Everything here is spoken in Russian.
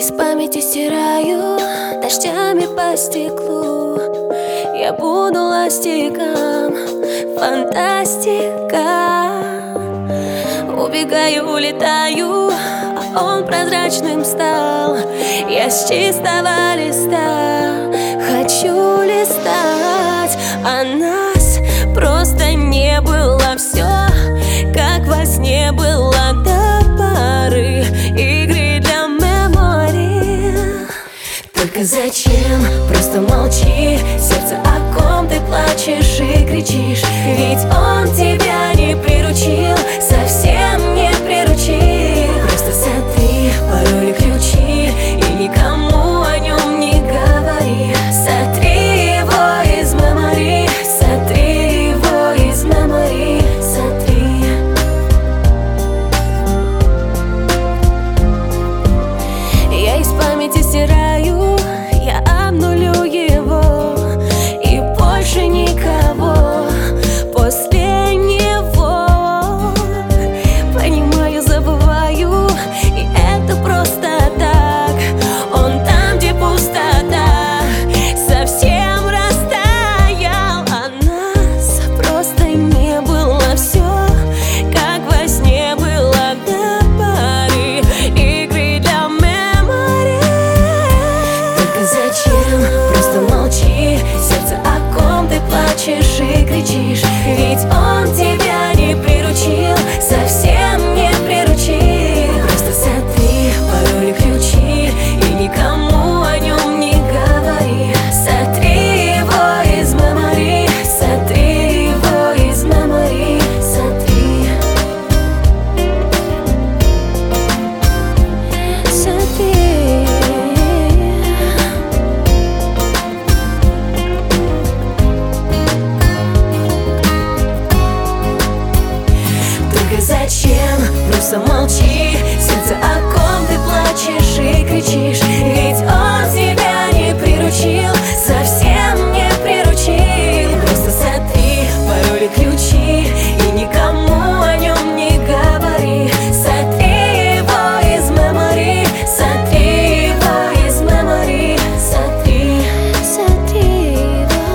Из памяти стираю дождями по стеклу. Я буду ластиком, фантастика. Убегаю, улетаю, а он прозрачным стал. Я с чистого листа хочу листать, а нас просто не было. Все как во сне было до поры игры для мемори. Только зачем? Просто молчи. Сердце, о ком ты плачешь и кричишь.